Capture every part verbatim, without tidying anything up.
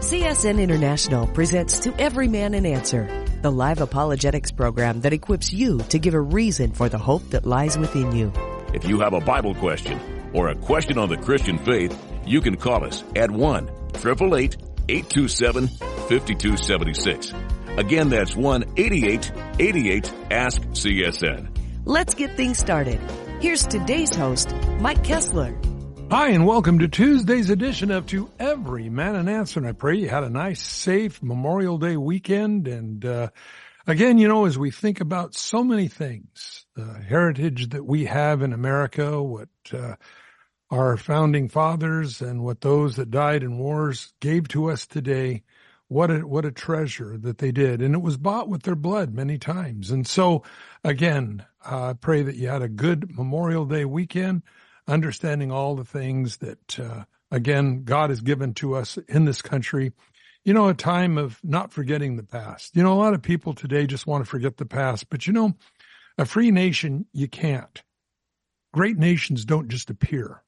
C S N International presents To Every Man an Answer, the live apologetics program that equips you to give a reason for the hope that lies within you. If you have a Bible question or a question on the Christian faith, you can call us at one eight eight eight, eight two seven, five two seven six. Again, that's one eight eight eight eight, ask C S N. Let's get things started. Here's today's host, Mike Kessler. Hi, and welcome to Tuesday's edition of To Every Man an Answer. And I pray you had a nice, safe Memorial Day weekend. And uh again, you know, as we think about so many things, the heritage that we have in America, what uh our founding fathers and what those that died in wars gave to us today, what a, what a treasure that they did. And it was bought with their blood many times. And so, again, I uh, pray that you had a good Memorial Day weekend, understanding all the things that, uh, again, God has given to us in this country. You know, a time of not forgetting the past. You know, a lot of people today just want to forget the past, but you know, a free nation, you can't. Great nations don't just appear.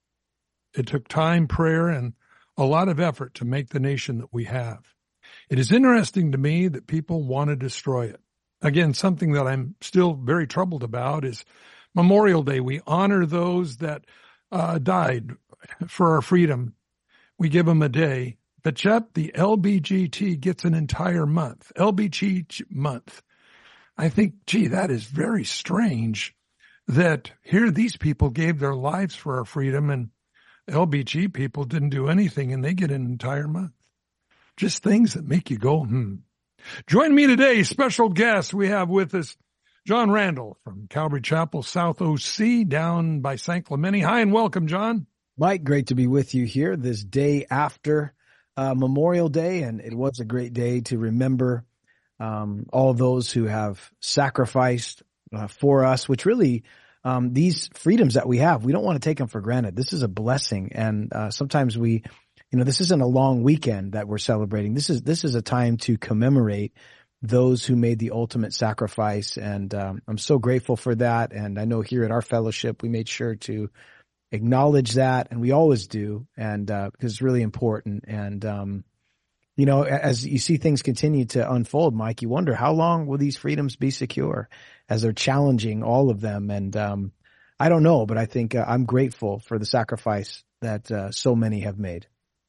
It took time, prayer, and a lot of effort to make the nation that we have. It is interesting to me that people want to destroy it. Again, something that I'm still very troubled about is Memorial Day. We honor those that uh, died for our freedom. We give them a day. But yet the L B G T gets an entire month. L B G T month. I think, gee, that is very strange that here these people gave their lives for our freedom and L B G people didn't do anything and they get an entire month. Just things that make you go, hmm. Join me today, special guest we have with us, John Randall from Calvary Chapel, South O C, down by San Clemente. Hi and welcome, John. Mike, great to be with you here this day after uh, Memorial Day, and it was a great day to remember um, all those who have sacrificed uh, for us, which really, um, these freedoms that we have, we don't want to take them for granted. This is a blessing, and uh, sometimes we, you know, this isn't a long weekend that we're celebrating. This is this is a time to commemorate those who made the ultimate sacrifice. And um, I'm so grateful for that. And I know here at our fellowship, we made sure to acknowledge that. And we always do. And uh, because it's really important. And, um, you know, as you see things continue to unfold, Mike, you wonder how long will these freedoms be secure as they're challenging all of them. And um, I don't know, but I think uh, I'm grateful for the sacrifice that uh, so many have made.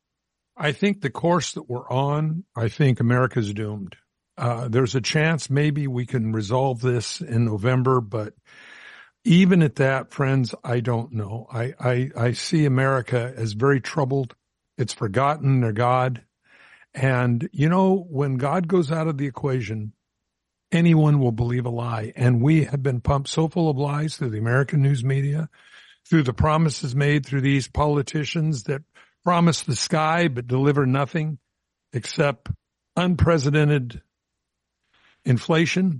I think the course that we're on, I think America's doomed. Uh, there's a chance maybe we can resolve this in November, but even at that, friends, I don't know. I, I, I see America as very troubled. It's forgotten their God. And, you know, when God goes out of the equation, anyone will believe a lie. And we have been pumped so full of lies through the American news media, through the promises made through these politicians that promise the sky but deliver nothing except unprecedented inflation,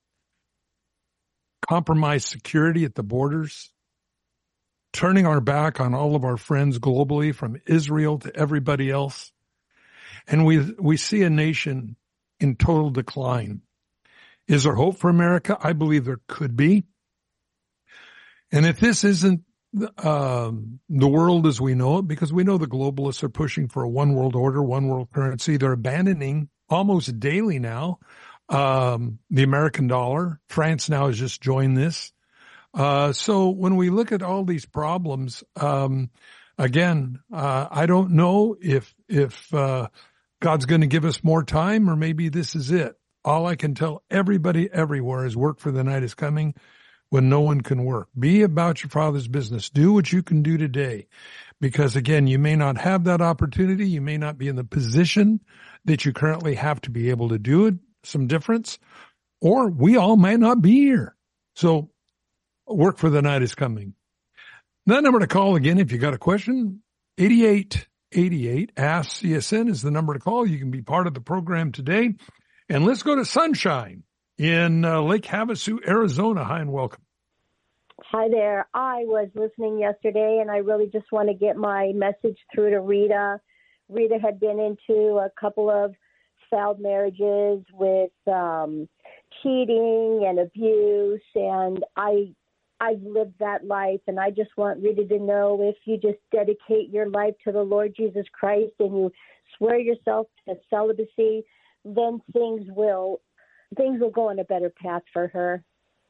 compromised security at the borders, turning our back on all of our friends globally from Israel to everybody else. And we we see a nation in total decline. Is there hope for America? I believe there could be. And if this isn't um, the world as we know it, because we know the globalists are pushing for a one world order, one world currency, they're abandoning almost daily now Um, the American dollar. France now has just joined this. Uh, so when we look at all these problems, um, again, uh, I don't know if, if, uh, God's going to give us more time or maybe this is it. All I can tell everybody everywhere is work for the night is coming when no one can work. Be about your Father's business. Do what you can do today. Because again, you may not have that opportunity. You may not be in the position that you currently have to be able to do it. Some difference, or we all might not be here. So work for the night is coming. That number to call again, if you got a question, eighty-eight eighty-eight, ask C S N is the number to call. You can be part of the program today. And let's go to Sunshine in uh, Lake Havasu, Arizona. Hi and welcome. Hi there. I was listening yesterday and I really just want to get my message through to Rita. Rita had been into a couple of failed marriages with um, cheating and abuse, and I I've lived that life, and I just want Rita to know if you just dedicate your life to the Lord Jesus Christ and you swear yourself to celibacy, then things will things will go on a better path for her.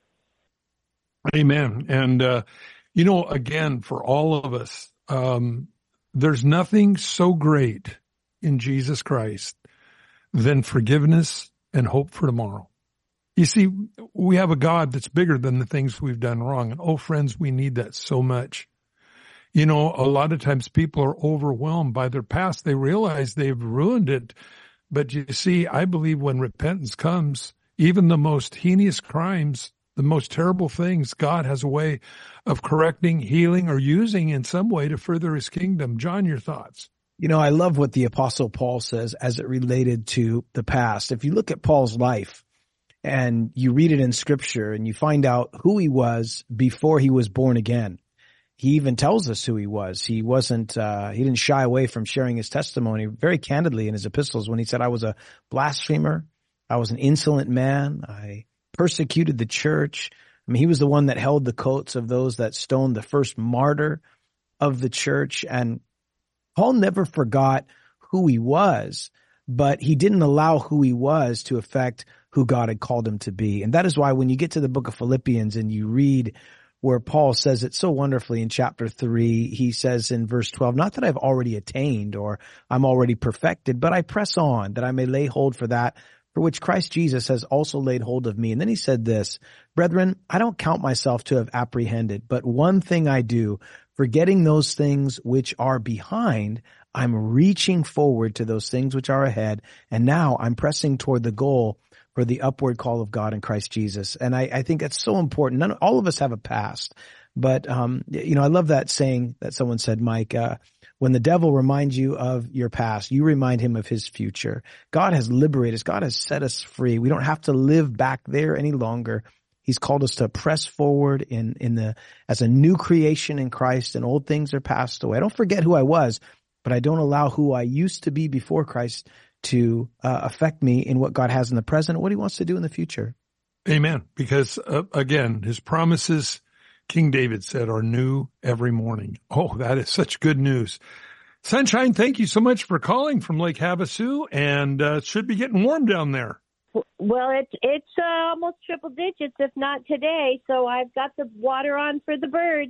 Amen. And, uh, you know, again, for all of us, um, there's nothing so great in Jesus Christ than forgiveness and hope for tomorrow. You see, we have a God that's bigger than the things we've done wrong. And oh, friends, we need that so much. You know, a lot of times people are overwhelmed by their past. They realize they've ruined it. But you see, I believe when repentance comes, even the most heinous crimes, the most terrible things, God has a way of correcting, healing, or using in some way to further his kingdom. John, your thoughts? You know, I love what the Apostle Paul says as it related to the past. If you look at Paul's life and you read it in Scripture and you find out who he was before he was born again, he even tells us who he was. He wasn't, uh, he didn't shy away from sharing his testimony very candidly in his epistles when he said, I was a blasphemer. I was an insolent man. I persecuted the church. I mean, he was the one that held the coats of those that stoned the first martyr of the church. And Paul never forgot who he was, but he didn't allow who he was to affect who God had called him to be. And that is why when you get to the book of Philippians and you read where Paul says it so wonderfully in chapter three, he says in verse twelve, not that I've already attained or I'm already perfected, but I press on that I may lay hold for that for which Christ Jesus has also laid hold of me. And then he said this, brethren, I don't count myself to have apprehended, but one thing I do, forgetting those things which are behind, I'm reaching forward to those things which are ahead. And now I'm pressing toward the goal for the upward call of God in Christ Jesus. And I, I think that's so important. None, all of us have a past, but, um, you know, I love that saying that someone said, Mike, uh, when the devil reminds you of your past, you remind him of his future. God has liberated us. God has set us free. We don't have to live back there any longer. He's called us to press forward in, in the, as a new creation in Christ, and old things are passed away. I don't forget who I was, but I don't allow who I used to be before Christ to uh, affect me in what God has in the present, what he wants to do in the future. Amen. Because uh, again, his promises, King David said, are new every morning. Oh, that is such good news. Sunshine, thank you so much for calling from Lake Havasu, and uh, it should be getting warm down there. Well, it's it's uh, almost triple digits, if not today. So I've got the water on for the birds.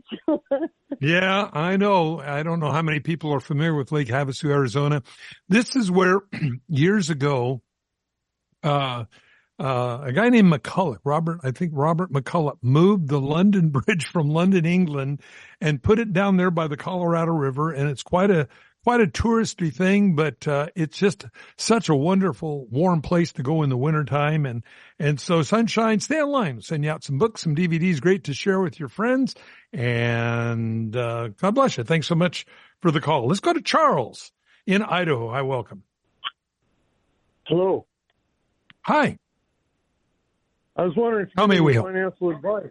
Yeah, I know. I don't know how many people are familiar with Lake Havasu, Arizona. This is where years ago, uh, uh, a guy named McCulloch, Robert, I think Robert McCulloch, moved the London Bridge from London, England, and put it down there by the Colorado River. And it's quite a Quite a touristy thing, but uh, it's just such a wonderful, warm place to go in the wintertime. And, and so, Sunshine, stay online. We'll send you out some books, some D V Ds, great to share with your friends. And uh, God bless you. Thanks so much for the call. Let's go to Charles in Idaho. Hi, welcome. Hello. Hi. I was wondering if you How may we have help? financial advice.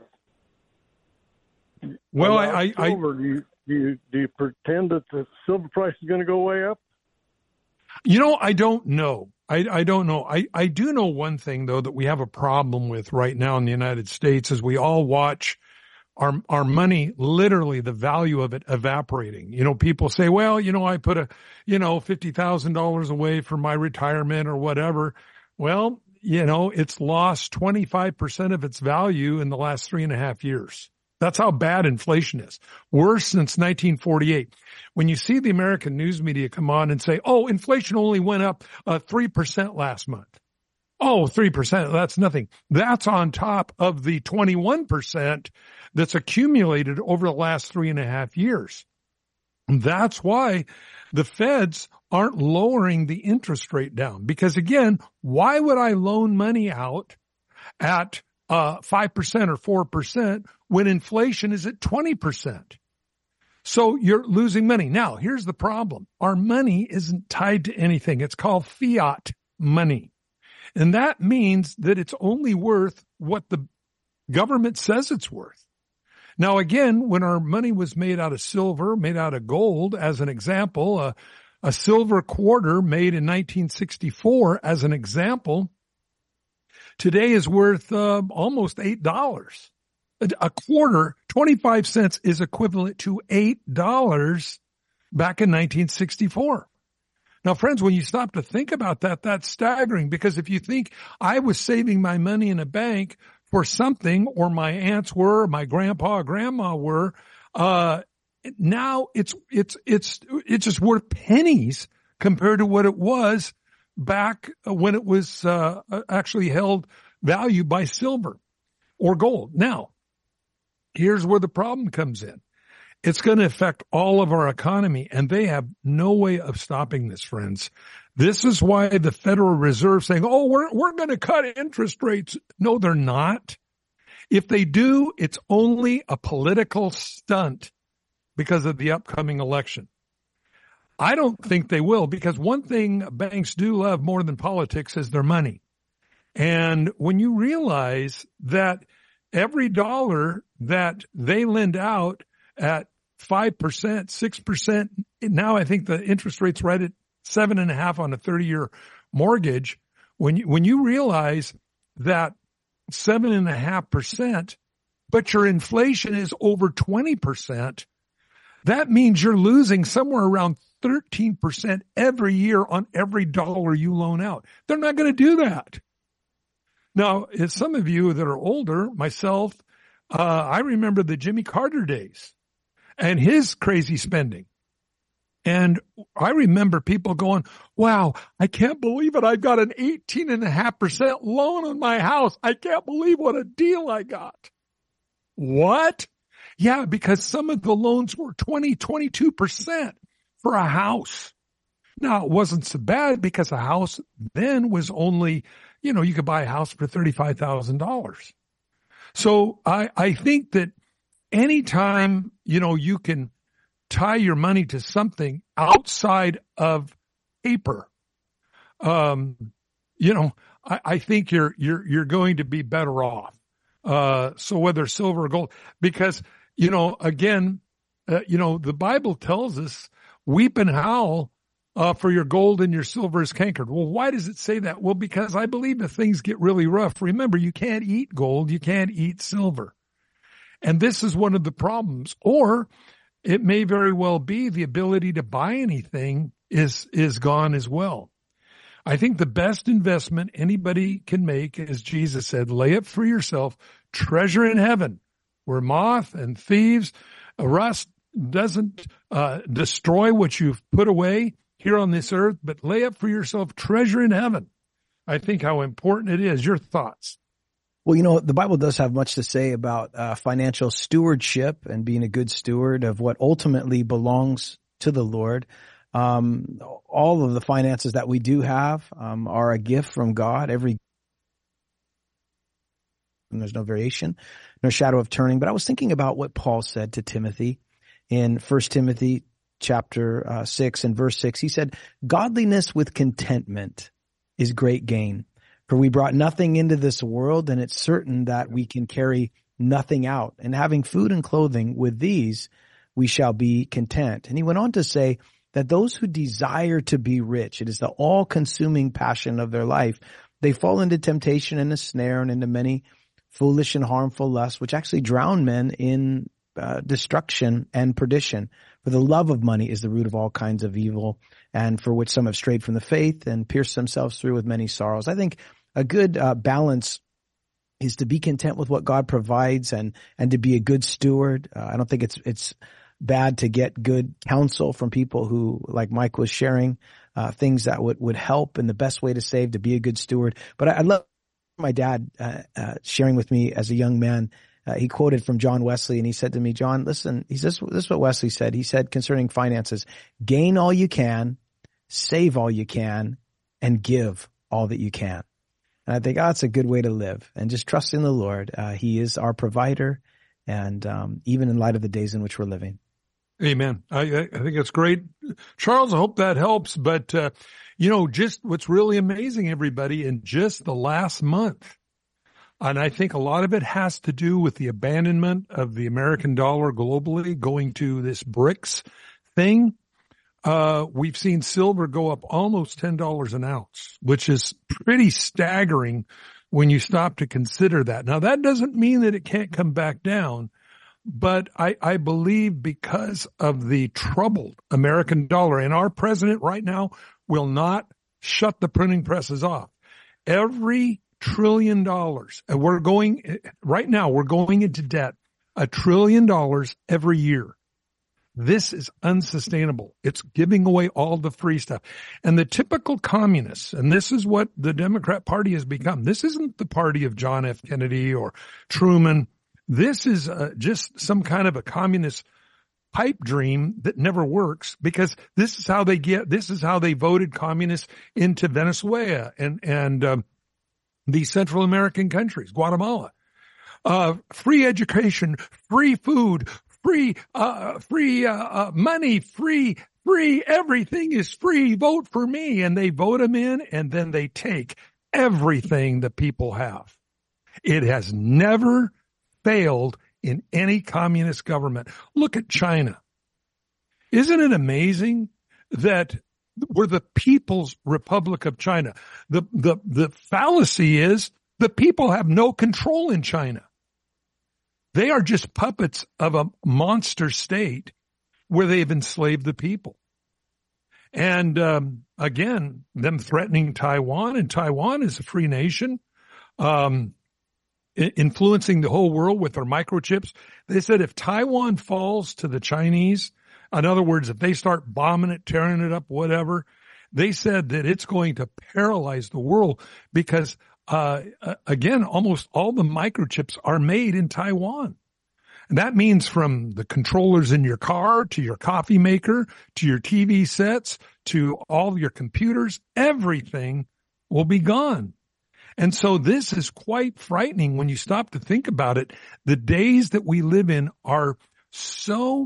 Well, I, I, I silver, do you do you do you pretend that the silver price is going to go way up? You know, I don't know. I, I don't know. I, I do know one thing, though, that we have a problem with right now in the United States is we all watch our our money, literally the value of it evaporating. You know, people say, well, you know, I put a, you know, fifty thousand dollars away for my retirement or whatever. Well, you know, it's lost twenty-five percent of its value in the last three and a half years. That's how bad inflation is. Worse since nineteen forty-eight. When you see the American news media come on and say, oh, inflation only went up uh, three percent last month. Oh, three percent, that's nothing. That's on top of the twenty-one percent that's accumulated over the last three and a half years. And that's why the feds aren't lowering the interest rate down. Because again, why would I loan money out at uh five percent or four percent when inflation is at twenty percent? So you're losing money. Now, here's the problem. Our money isn't tied to anything. It's called fiat money. And that means that it's only worth what the government says it's worth. Now, again, when our money was made out of silver, made out of gold, as an example, a, a silver quarter made in nineteen sixty-four, as an example, today is worth uh, almost eight dollars. A quarter, twenty-five cents is equivalent to eight dollars back in nineteen sixty-four. Now, friends, when you stop to think about that, that's staggering, because if you think I was saving my money in a bank for something, or my aunts were, my grandpa or grandma were, uh, now it's, it's, it's, it's just worth pennies compared to what it was back when it was, uh, actually held value by silver or gold. Now, here's where the problem comes in. It's going to affect all of our economy, and they have no way of stopping this, friends. This is why the Federal Reserve is saying, oh, we're, we're going to cut interest rates. No, they're not. If they do, it's only a political stunt because of the upcoming election. I don't think they will, because one thing banks do love more than politics is their money. And when you realize that every dollar that they lend out at five percent, six percent, now I think the interest rate's right at seven and a half on a thirty year mortgage. When you, when you realize that seven and a half percent, but your inflation is over twenty percent, that means you're losing somewhere around thirteen percent every year on every dollar you loan out. They're not going to do that. Now, as some of you that are older, myself, uh, I remember the Jimmy Carter days and his crazy spending. And I remember people going, wow, I can't believe it. I've got an eighteen and a half percent loan on my house. I can't believe what a deal I got. What? Yeah, because some of the loans were twenty, twenty-two percent for a house. Now, it wasn't so bad, because a house then was only, you know, you could buy a house for thirty-five thousand dollars. So I, I think that anytime, you know, you can tie your money to something outside of paper, um, you know, I, I think you're, you're, you're going to be better off. Uh, so whether silver or gold, because, you know, again, uh, you know, the Bible tells us, weep and howl, uh, for your gold and your silver is cankered. Well, why does it say that? Well, because I believe if things get really rough, remember, you can't eat gold, you can't eat silver. And this is one of the problems. Or it may very well be the ability to buy anything is, is gone as well. I think the best investment anybody can make, as Jesus said, lay up for yourself treasure in heaven, where moth and thieves, rust doesn't uh, destroy what you've put away here on this earth, but lay up for yourself treasure in heaven. I think how important it is. Your thoughts? Well, you know, the Bible does have much to say about uh, financial stewardship and being a good steward of what ultimately belongs to the Lord. Um, all of the finances that we do have um, are a gift from God. Every and there's no variation, no shadow of turning. But I was thinking about what Paul said to Timothy in First Timothy chapter uh, six and verse six. He said, "Godliness with contentment is great gain. For we brought nothing into this world, and it's certain that we can carry nothing out. And having food and clothing, with these we shall be content." And he went on to say that those who desire to be rich, it is the all-consuming passion of their life, they fall into temptation and a snare and into many foolish and harmful lusts, which actually drown men in uh, destruction and perdition. For the love of money is the root of all kinds of evil, and for which some have strayed from the faith and pierced themselves through with many sorrows. I think a good uh, balance is to be content with what God provides and and to be a good steward. Uh, I don't think it's it's bad to get good counsel from people who, like Mike was sharing, uh, things that would, would help, and the best way to save, to be a good steward. But I, I love my dad uh, uh, sharing with me as a young man. Uh, he quoted from John Wesley, and he said to me, "John, listen," he says, this is what Wesley said. He said concerning finances, "Gain all you can, save all you can, and give all that you can." And I think, oh, it's a good way to live, and just trust in the Lord. Uh, he is our provider, and um, even in light of the days in which we're living. Amen. I, I think it's great. Charles, I hope that helps. But, uh, you know, just what's really amazing, everybody, in just the last month, and I think a lot of it has to do with the abandonment of the American dollar globally, going to this BRICS thing. Uh, we've seen silver go up almost ten dollars an ounce, which is pretty staggering when you stop to consider that. Now, that doesn't mean that it can't come back down, but I, I believe because of the troubled American dollar, and our president right now will not shut the printing presses off. Every trillion dollars, and we're going, right now, we're going into debt, a trillion dollars every year. This is unsustainable. It's giving away all the free stuff. And the typical communists, and this is what the Democrat Party has become. This isn't the party of John F. Kennedy or Truman. This is uh, just some kind of a communist pipe dream that never works, because this is how they get, this is how they voted communists into Venezuela and, and, um, the Central American countries, Guatemala. Uh, free education, free food, free, uh, free, uh, uh, money, free, free, everything is free. Vote for me. And they vote them in, and then they take everything that people have. It has never failed in any communist government. Look at China. Isn't it amazing that we're the People's Republic of China? The, the, the fallacy is the people have no control in China. They are just puppets of a monster state where they've enslaved the people. And um, again, them threatening Taiwan, and Taiwan is a free nation, um, influencing the whole world with their microchips. They said if Taiwan falls to the Chinese, in other words, if they start bombing it, tearing it up, whatever, they said that it's going to paralyze the world because Uh, again, almost all the microchips are made in Taiwan. And that means from the controllers in your car to your coffee maker to your T V sets to all your computers, everything will be gone. And so this is quite frightening when you stop to think about it. The days that we live in are so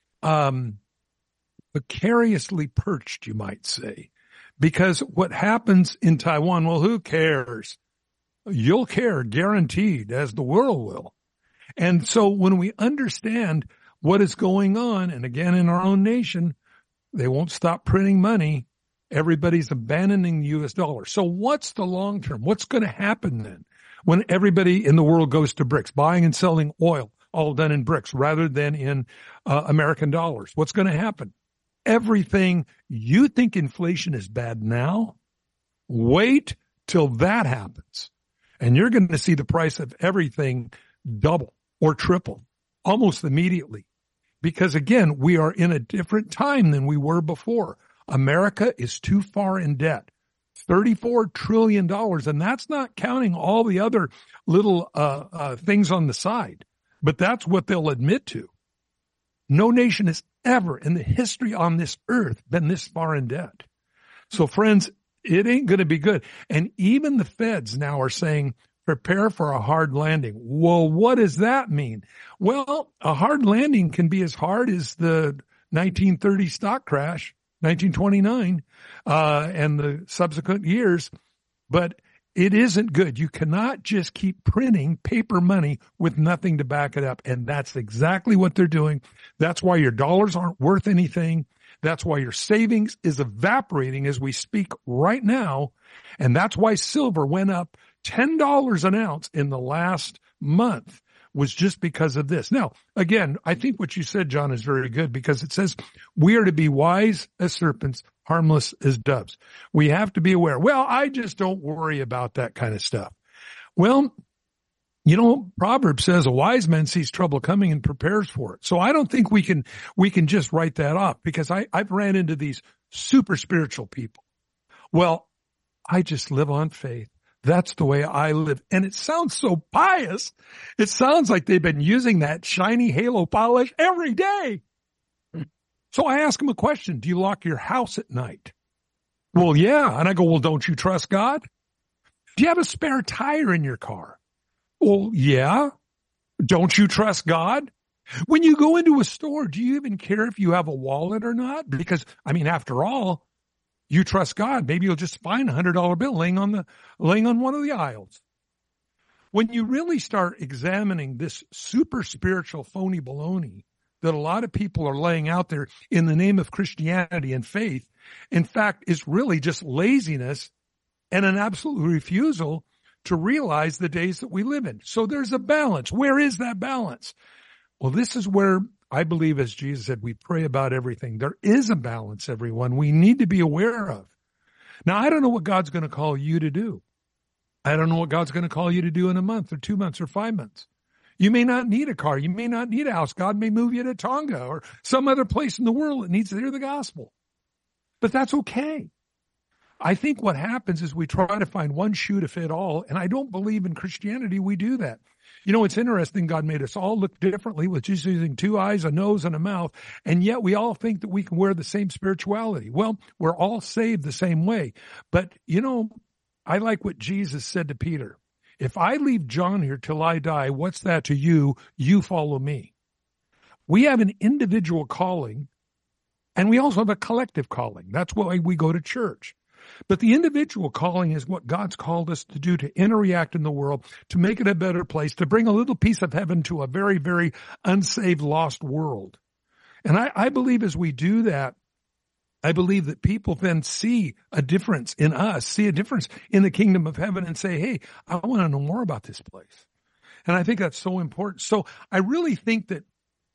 um, precariously perched, you might say. Because what happens in Taiwan, well, who cares? You'll care, guaranteed, as the world will. And so when we understand what is going on, and again in our own nation, they won't stop printing money. Everybody's abandoning the U S dollar. So what's the long term? What's going to happen then when everybody in the world goes to bricks, buying and selling oil, all done in bricks rather than in uh, American dollars? What's going to happen? Everything, you think inflation is bad now? Wait till that happens. And you're going to see the price of everything double or triple almost immediately. Because again, we are in a different time than we were before. America is too far in debt. thirty-four trillion dollars. And that's not counting all the other little uh, uh, things on the side. But that's what they'll admit to. No nation has ever in the history on this earth been this far in debt. So friends, it ain't going to be good. And even the feds now are saying, prepare for a hard landing. Well, what does that mean? Well, a hard landing can be as hard as the nineteen thirty stock crash, nineteen twenty-nine, uh, and the subsequent years. But it isn't good. You cannot just keep printing paper money with nothing to back it up. And that's exactly what they're doing. That's why your dollars aren't worth anything. That's why your savings is evaporating as we speak right now. And that's why silver went up ten dollars an ounce in the last month, was just because of this. Now, again, I think what you said, John, is very good, because it says we are to be wise as serpents, harmless as doves. We have to be aware. Well, I just don't worry about that kind of stuff. Well, you know, Proverbs says a wise man sees trouble coming and prepares for it. So I don't think we can, we can just write that off, because I, I've ran into these super spiritual people. Well, I just live on faith. That's the way I live. And it sounds so pious. It sounds like they've been using that shiny halo polish every day. So I ask them a question. Do you lock your house at night? Well, yeah. And I go, well, don't you trust God? Do you have a spare tire in your car? Well, yeah. Don't you trust God? When you go into a store, do you even care if you have a wallet or not? Because, I mean, after all, you trust God. Maybe you'll just find a hundred dollar bill laying on the, laying on one of the aisles. When you really start examining this super spiritual phony baloney that a lot of people are laying out there in the name of Christianity and faith, in fact, is really just laziness and an absolute refusal to realize the days that we live in. So there's a balance. Where is that balance? Well, this is where I believe, as Jesus said, we pray about everything. There is a balance, everyone, we need to be aware of. Now, I don't know what God's going to call you to do. I don't know what God's going to call you to do in a month or two months or five months. You may not need a car. You may not need a house. God may move you to Tonga or some other place in the world that needs to hear the gospel. But that's okay. I think what happens is we try to find one shoe to fit all, and I don't believe in Christianity we do that. You know, it's interesting. God made us all look differently with just using two eyes, a nose, and a mouth, and yet we all think that we can wear the same spirituality. Well, we're all saved the same way. But, you know, I like what Jesus said to Peter. If I leave John here till I die, what's that to you? You follow me. We have an individual calling, and we also have a collective calling. That's why we go to church. But the individual calling is what God's called us to do, to interact in the world, to make it a better place, to bring a little piece of heaven to a very, very unsaved, lost world. And I, I believe as we do that, I believe that people then see a difference in us, see a difference in the kingdom of heaven and say, hey, I want to know more about this place. And I think that's so important. So I really think that,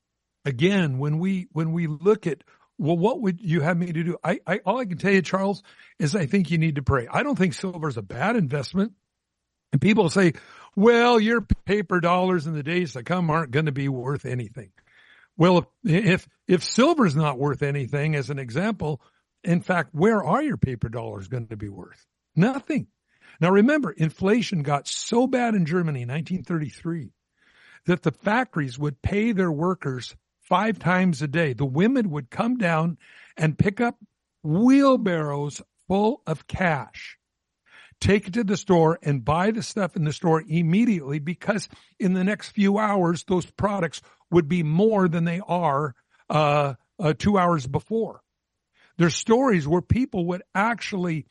again, when we when we look at, well, what would you have me to do? I, I all I can tell you, Charles, is I think you need to pray. I don't think silver is a bad investment. And people say, well, your paper dollars in the days to come aren't going to be worth anything. Well, if, if, if silver's not worth anything, as an example, in fact, where are your paper dollars going to be worth? Nothing. Now remember, inflation got so bad in Germany in nineteen thirty-three that the factories would pay their workers five times a day. The women would come down and pick up wheelbarrows full of cash, take it to the store and buy the stuff in the store immediately, because in the next few hours, those products would be more than they are uh, uh, two hours before. There's stories where people would actually,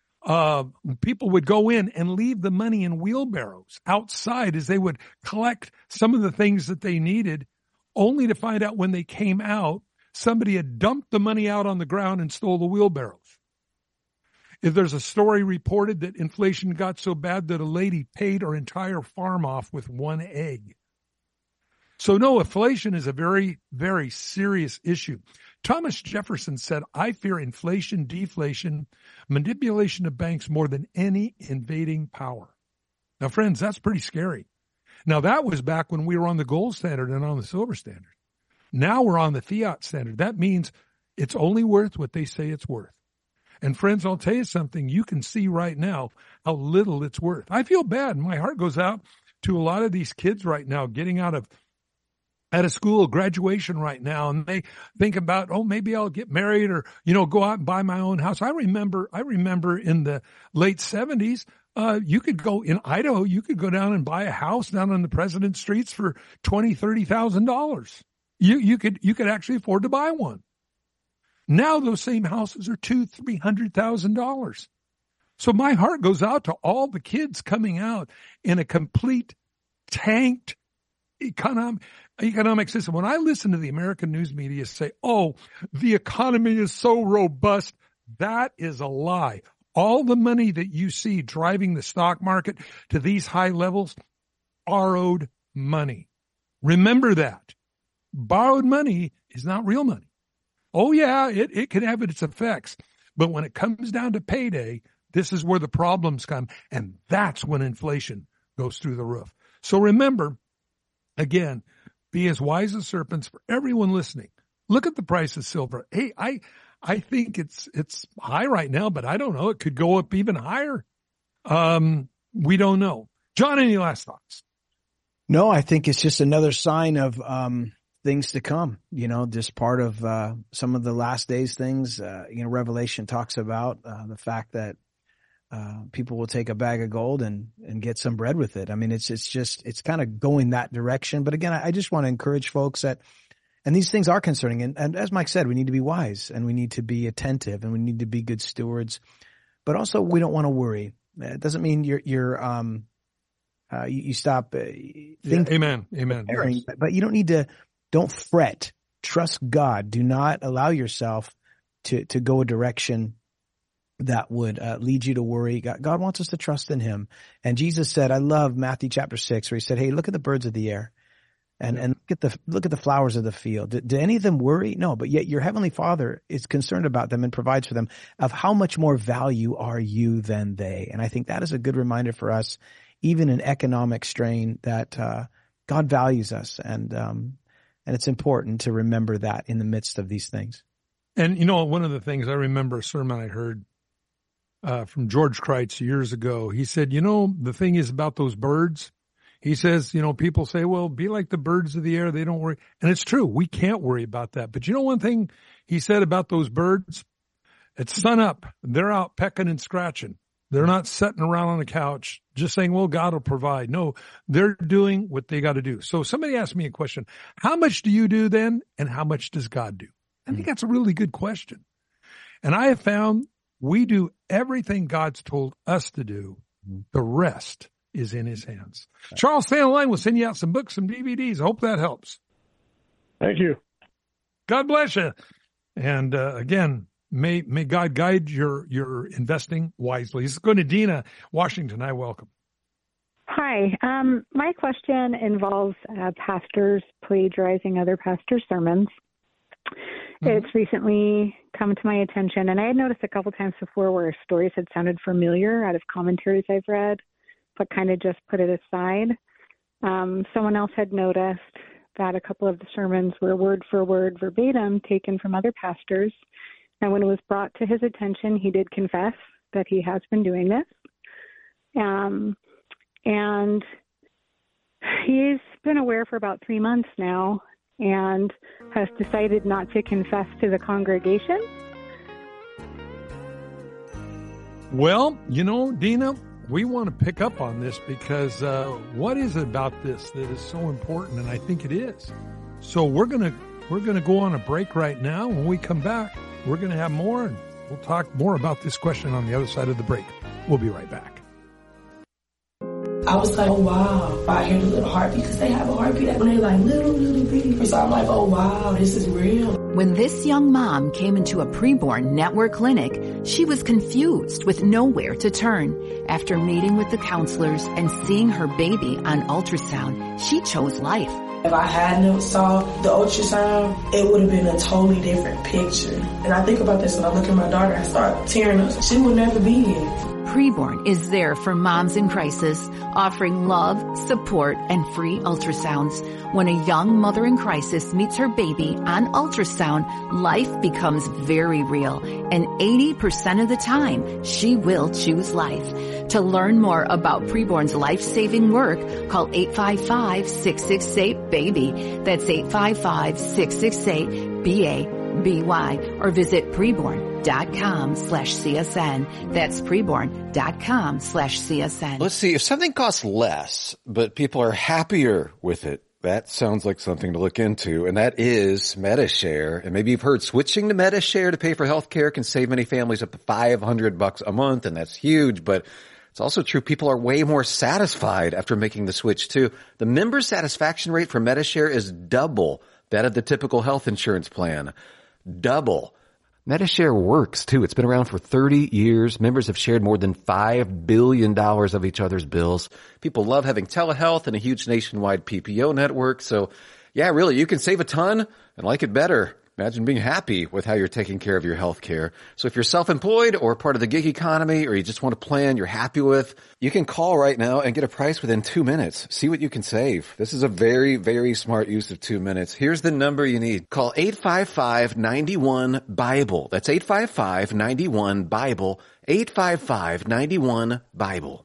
uh, people would go in and leave the money in wheelbarrows outside as they would collect some of the things that they needed, only to find out when they came out, somebody had dumped the money out on the ground and stole the wheelbarrows. If there's a story reported that inflation got so bad that a lady paid her entire farm off with one egg. So no, inflation is a very, very serious issue. Thomas Jefferson said, I fear inflation, deflation, manipulation of banks more than any invading power. Now, friends, that's pretty scary. Now, that was back when we were on the gold standard and on the silver standard. Now we're on the fiat standard. That means it's only worth what they say it's worth. And friends, I'll tell you something. You can see right now how little it's worth. I feel bad. My heart goes out to a lot of these kids right now getting out of out of school, graduation right now, and they think about, oh, maybe I'll get married or, you know, go out and buy my own house. I remember, I remember in the late seventies, uh, you could go in Idaho, you could go down and buy a house down on the President streets for twenty, thirty thousand dollars. You, you could, you could actually afford to buy one. Now those same houses are two, three hundred thousand dollars. So my heart goes out to all the kids coming out in a complete tanked economic, economic system. When I listen to the American news media say, oh, the economy is so robust, that is a lie. All the money that you see driving the stock market to these high levels, borrowed money. Remember that. Borrowed money is not real money. Oh, yeah, it, it can have its effects. But when it comes down to payday, this is where the problems come. And that's when inflation goes through the roof. So remember, again, be as wise as serpents. For everyone listening, look at the price of silver. Hey, I I think it's it's high right now, but I don't know. It could go up even higher. Um, we don't know. John, any last thoughts? No, I think it's just another sign of um, things to come. You know, just part of uh, some of the last days things. Uh, you know, Revelation talks about uh, the fact that Uh, people will take a bag of gold and, and get some bread with it. I mean, it's, it's just, it's kind of going that direction. But again, I, I just want to encourage folks that, and these things are concerning. And, and as Mike said, we need to be wise and we need to be attentive and we need to be good stewards, but also we don't want to worry. It doesn't mean you're, you're, um, uh, you, you stop, uh, yeah, amen. Amen. Yes. But, but you don't need to, don't fret, trust God. Do not allow yourself to, to go a direction that would uh, lead you to worry. God, God wants us to trust in him. And Jesus said, I love Matthew chapter six, where he said, hey, look at the birds of the air and, and look at the, look at the flowers of the field. Do, do any of them worry? No, but yet your heavenly Father is concerned about them and provides for them. Of how much more value are you than they? And I think that is a good reminder for us, even in economic strain, that uh, God values us. And, um, and it's important to remember that in the midst of these things. And, you know, one of the things I remember a sermon I heard Uh, from George Kreitz years ago. He said, you know, the thing is about those birds. He says, you know, people say, well, be like the birds of the air. They don't worry. And it's true. We can't worry about that. But you know, one thing he said about those birds, at sun up, they're out pecking and scratching. They're not sitting around on the couch just saying, well, God will provide. No, they're doing what they got to do. So somebody asked me a question. How much do you do then? And how much does God do? I think that's a really good question. And I have found we do everything God's told us to do. The rest is in his hands. Charles, stay on the line. We'll send you out some books, some D V Ds. I hope that helps. Thank you. God bless you. And uh, again, may may God guide your, your investing wisely. This is going to Dina, Washington. I welcome. Hi. Um, my question involves uh, pastors plagiarizing other pastors' sermons. It's recently come to my attention, and I had noticed a couple times before where stories had sounded familiar out of commentaries I've read, but kind of just put it aside. Um, someone else had noticed that a couple of the sermons were word for word verbatim taken from other pastors, and when it was brought to his attention, he did confess that he has been doing this. Um, and he's been aware for about three months now, and has decided not to confess to the congregation. Well, you know, Dina, we want to pick up on this because uh, what is it about this that is so important? And I think it is. So we're gonna we're gonna go on a break right now. When we come back, we're gonna have more, and we'll talk more about this question on the other side of the break. We'll be right back. I was like, oh, wow. I hear the little heartbeat because they have a heartbeat when they're like little, little bitty. So I'm like, oh, wow, this is real. When this young mom came into a preborn network clinic, she was confused with nowhere to turn. After meeting with the counselors and seeing her baby on ultrasound, she chose life. If I hadn't saw the ultrasound, it would have been a totally different picture. And I think about this when I look at my daughter, I start tearing up. She would never be here. Preborn is there for moms in crisis, offering love, support, and free ultrasounds. When a young mother in crisis meets her baby on ultrasound, life becomes very real, and eighty percent of the time, she will choose life. To learn more about Preborn's life-saving work, call eight five five, six six eight, BABY. That's eight five five, six six eight, B A B Y, or visit preborn.com slash CSN. That's preborn.com slash CSN. Let's see, if something costs less, but people are happier with it, that sounds like something to look into, and that is Medi-Share. And maybe you've heard switching to Medi-Share to pay for health care can save many families up to five hundred bucks a month, and that's huge, but it's also true people are way more satisfied after making the switch too. The member satisfaction rate for Medi-Share is double that of the typical health insurance plan. Double. Medi-Share works too. It's been around for thirty years. Members have shared more than five billion dollars of each other's bills. People love having telehealth and a huge nationwide P P O network. So yeah, really, you can save a ton and like it better. Imagine being happy with how you're taking care of your health care. So if you're self-employed or part of the gig economy, or you just want a plan you're happy with, you can call right now and get a price within two minutes. See what you can save. This is a very, very smart use of two minutes. Here's the number you need. Call eight five five, nine one, BIBLE. That's eight five five, nine one, BIBLE. eight five five, nine one, BIBLE.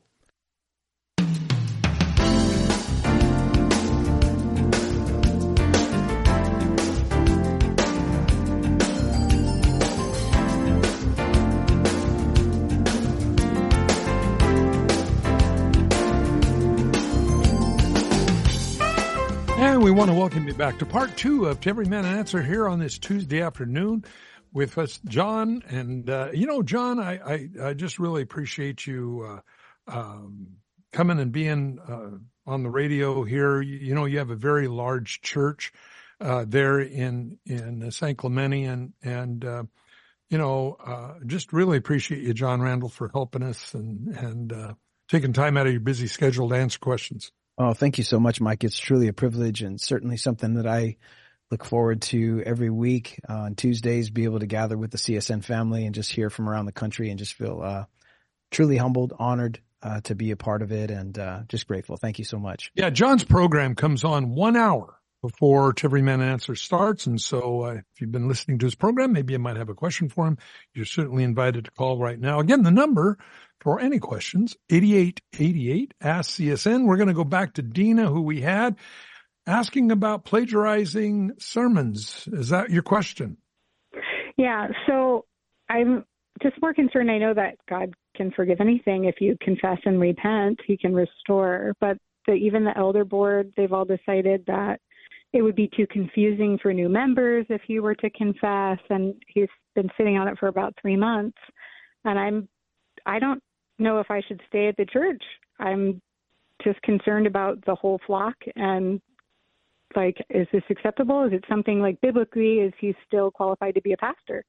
And we want to welcome you back to part two of To Every Man an Answer here on this Tuesday afternoon with us, John. And, uh, you know, John, I, I, I just really appreciate you uh, um, coming and being uh, on the radio here. You, you know, you have a very large church uh, there in, in San Clemente, and, and uh, you know, uh, just really appreciate you, John Randall, for helping us and, and, uh, taking time out of your busy schedule to answer questions. Oh, thank you so much, Mike. It's truly a privilege and certainly something that I look forward to every week uh, on Tuesdays, be able to gather with the C S N family and just hear from around the country and just feel uh, truly humbled, honored uh, to be a part of it, and uh, just grateful. Thank you so much. Yeah, John's program comes on one hour before To Every Man an Answer starts, and so uh, if you've been listening to his program, maybe you might have a question for him. You're certainly invited to call right now. Again, the number for any questions, eighty-eight eighty-eight, Ask C S N. We're going to go back to Dina, who we had, asking about plagiarizing sermons. Is that your question? Yeah, so I'm just more concerned. I know that God can forgive anything if you confess and repent. He can restore. But the, even the elder board, they've all decided that it would be too confusing for new members if he were to confess. And he's been sitting on it for about three months. And I'm, I don't know if I should stay at the church. I'm just concerned about the whole flock and like, is this acceptable? Is it something like biblically, is he still qualified to be a pastor?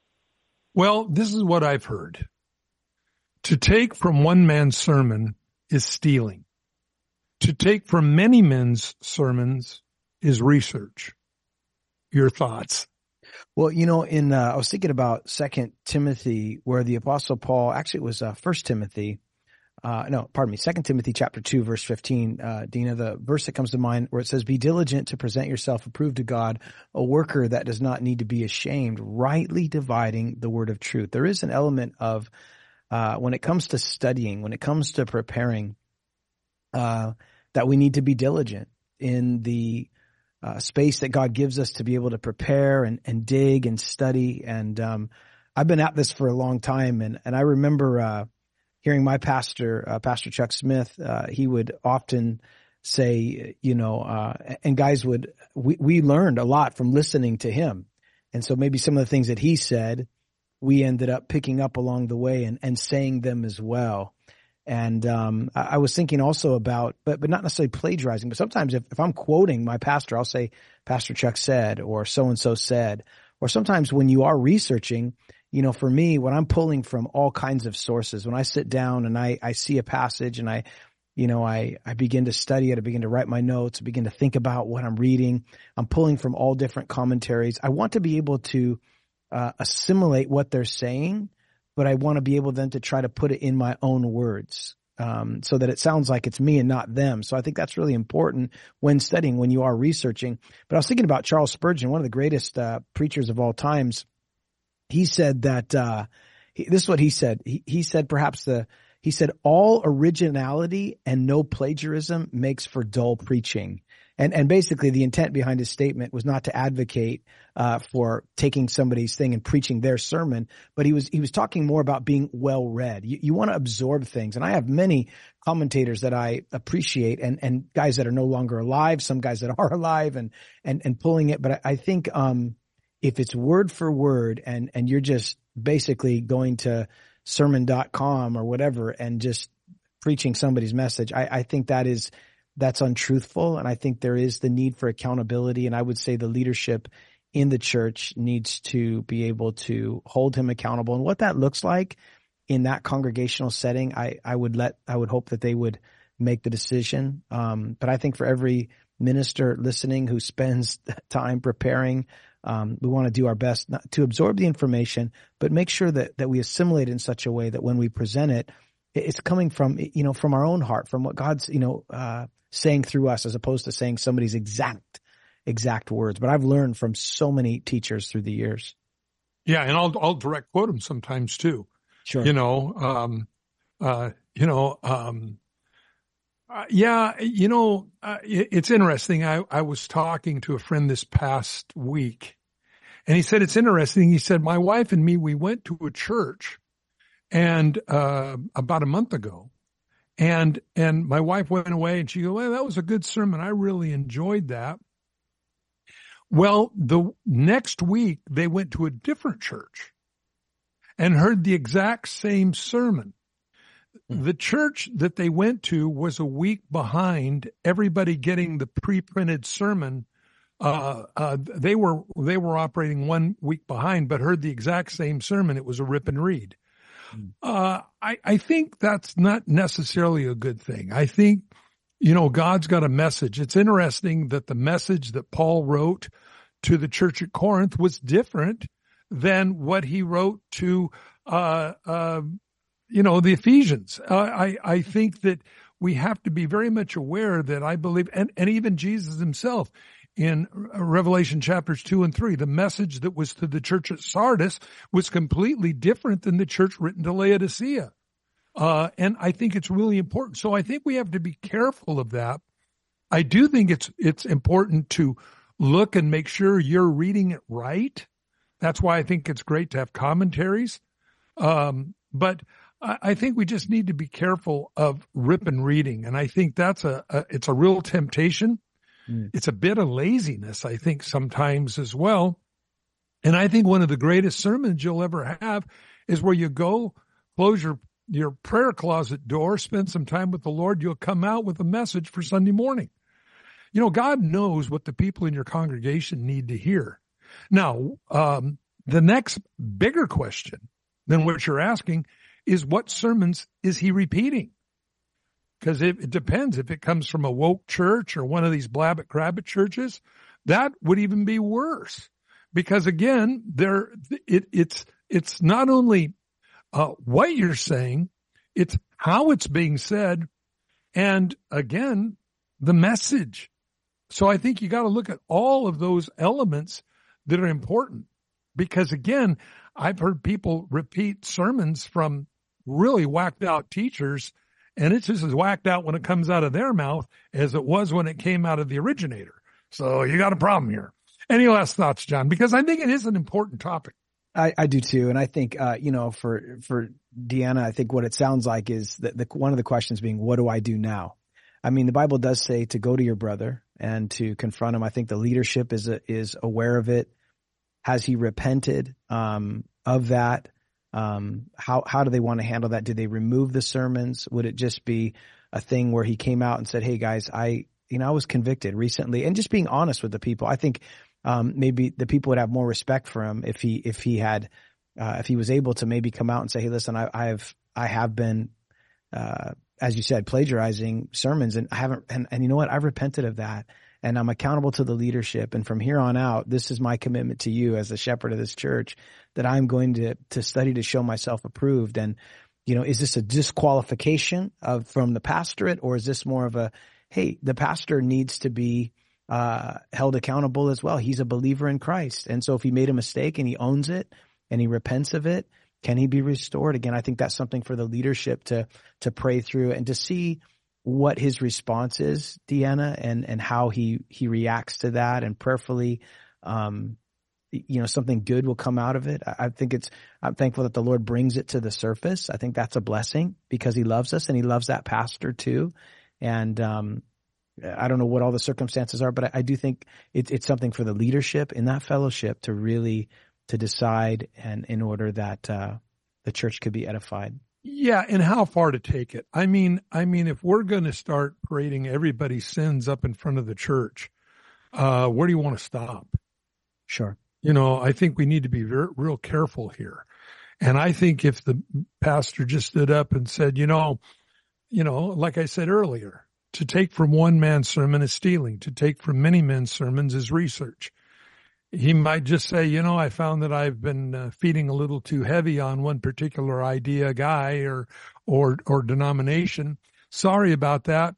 Well, this is what I've heard. To take from one man's sermon is stealing. To take from many men's sermons is research. Your thoughts? Well, you know, in uh, I was thinking about Second Timothy, where the Apostle Paul, actually it was uh, First Timothy, Uh, no, pardon me, Second Timothy chapter two, verse fifteen, uh, Dina, the verse that comes to mind where it says, be diligent to present yourself approved to God, a worker that does not need to be ashamed, rightly dividing the word of truth. There is an element of, uh, when it comes to studying, when it comes to preparing, uh, that we need to be diligent in the uh, space that God gives us to be able to prepare and, and dig and study. And, um, I've been at this for a long time, and, and I remember, uh, hearing my pastor, uh, Pastor Chuck Smith, uh, he would often say, you know, uh, and guys would, we, we learned a lot from listening to him. And so maybe some of the things that he said, we ended up picking up along the way and, and saying them as well. And, um, I, I was thinking also about, but, but not necessarily plagiarizing, but sometimes if, if I'm quoting my pastor, I'll say, Pastor Chuck said, or so-and-so said, or sometimes when you are researching, you know, for me, when I'm pulling from all kinds of sources, when I sit down and I, I see a passage and I, you know, I, I begin to study it, I begin to write my notes, I begin to think about what I'm reading. I'm pulling from all different commentaries. I want to be able to uh, assimilate what they're saying, but I want to be able then to try to put it in my own words, um, so that it sounds like it's me and not them. So I think that's really important when studying, when you are researching. But I was thinking about Charles Spurgeon, one of the greatest uh, preachers of all times. He said that, uh, he, this is what he said. He, he said perhaps the, he said, all originality and no plagiarism makes for dull preaching. And, and basically the intent behind his statement was not to advocate, uh, for taking somebody's thing and preaching their sermon, but he was, he was talking more about being well read. You, you want to absorb things. And I have many commentators that I appreciate and, and guys that are no longer alive, some guys that are alive and, and, and pulling it. But I, I think, um, if it's word for word and, and you're just basically going to sermon dot com or whatever and just preaching somebody's message, I, I think that is, that's untruthful. And I think there is the need for accountability. And I would say the leadership in the church needs to be able to hold him accountable. And what that looks like in that congregational setting, I, I would let, I would hope that they would make the decision. Um, but I think for every minister listening who spends time preparing, Um, we want to do our best not to absorb the information, but make sure that, that we assimilate it in such a way that when we present it, it's coming from, you know, from our own heart, from what God's, you know, uh, saying through us, as opposed to saying somebody's exact, exact words. But I've learned from so many teachers through the years. Yeah. And I'll, I'll direct quote them sometimes too. Sure. You know, um, uh, you know, um, Uh, yeah, you know, uh, it, it's interesting. I, I was talking to a friend this past week, and he said, it's interesting. He said, my wife and me, we went to a church and, uh, about a month ago, and, and my wife went away and she goes, well, that was a good sermon. I really enjoyed that. Well, the next week they went to a different church and heard the exact same sermon. The church that they went to was a week behind everybody getting the pre-printed sermon uh, uh, they were, they were operating one week behind, but heard the exact same sermon. It was a rip and read. Mm. Uh, I, I think that's not necessarily a good thing. I think, you know, God's got a message. It's interesting that the message that Paul wrote to the church at Corinth was different than what he wrote to, uh, uh, you know, the Ephesians. Uh, I, I think that we have to be very much aware that I believe, and, and even Jesus himself in Revelation chapters two and three, the message that was to the church at Sardis was completely different than the church written to Laodicea. Uh, and I think it's really important. So I think we have to be careful of that. I do think it's, it's important to look and make sure you're reading it right. That's why I think it's great to have commentaries. Um, but I, I think we just need to be careful of rip and reading. And I think that's a, a it's a real temptation. Mm. It's a bit of laziness, I think, sometimes as well. And I think one of the greatest sermons you'll ever have is where you go, close your your prayer closet door, spend some time with the Lord, you'll come out with a message for Sunday morning. You know, God knows what the people in your congregation need to hear. Now, um, the next bigger question than what you're asking is what sermons is he repeating? Because it, it depends. If it comes from a woke church or one of these blabbit crabbit churches, that would even be worse. Because again, there, it, it's, it's not only Uh, what you're saying, it's how it's being said, and again, the message. So I think you got to look at all of those elements that are important, because again, I've heard people repeat sermons from really whacked out teachers, and it's just as whacked out when it comes out of their mouth as it was when it came out of the originator. So you got a problem here. Any last thoughts, John? Because I think it is an important topic. I, I do too. And I think, uh, you know, for, for Deanna, I think what it sounds like is that the, one of the questions being, what do I do now? I mean, the Bible does say to go to your brother and to confront him. I think the leadership is, a, is aware of it. Has he repented, um, of that? Um, how, how do they want to handle that? Did they remove the sermons? Would it just be a thing where he came out and said, hey guys, I, you know, I was convicted recently, and just being honest with the people. I think, Um, maybe the people would have more respect for him if he, if he had, uh, if he was able to maybe come out and say, hey, listen, I, I have, I have been, uh, as you said, plagiarizing sermons, and I haven't, and, and you know what? I've repented of that, and I'm accountable to the leadership. And from here on out, this is my commitment to you as the shepherd of this church, that I'm going to, to study to show myself approved. And, you know, is this a disqualification of, from the pastorate, or is this more of a, hey, the pastor needs to be, Uh, held accountable as well. He's a believer in Christ. And so if he made a mistake and he owns it and he repents of it, can he be restored? Again, I think that's something for the leadership to, to pray through and to see what his response is, Deanna, and, and how he, he reacts to that, and prayerfully, um, you know, something good will come out of it. I, I think it's, I'm thankful that the Lord brings it to the surface. I think that's a blessing, because he loves us and he loves that pastor too. And, um, I don't know what all the circumstances are, but I, I do think it, it's something for the leadership in that fellowship to really, to decide, and in order that, uh, the church could be edified. Yeah. And how far to take it. I mean, I mean, if we're going to start parading everybody's sins up in front of the church, uh, where do you want to stop? Sure. You know, I think we need to be very, real careful here. And I think if the pastor just stood up and said, you know, you know, like I said earlier, to take from one man's sermon is stealing. To take from many men's sermons is research. He might just say, you know, I found that I've been uh, feeding a little too heavy on one particular idea, guy, or, or, or denomination. Sorry about that.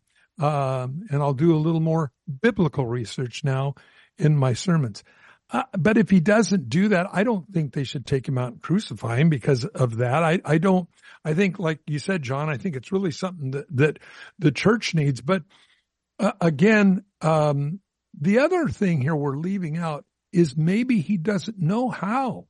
Um, and I'll do a little more biblical research now in my sermons. Uh, but if he doesn't do that, I don't think they should take him out and crucify him because of that. I, I don't, I think, like you said, John, I think it's really something that, that the church needs. But uh, again, um, the other thing here we're leaving out is maybe he doesn't know how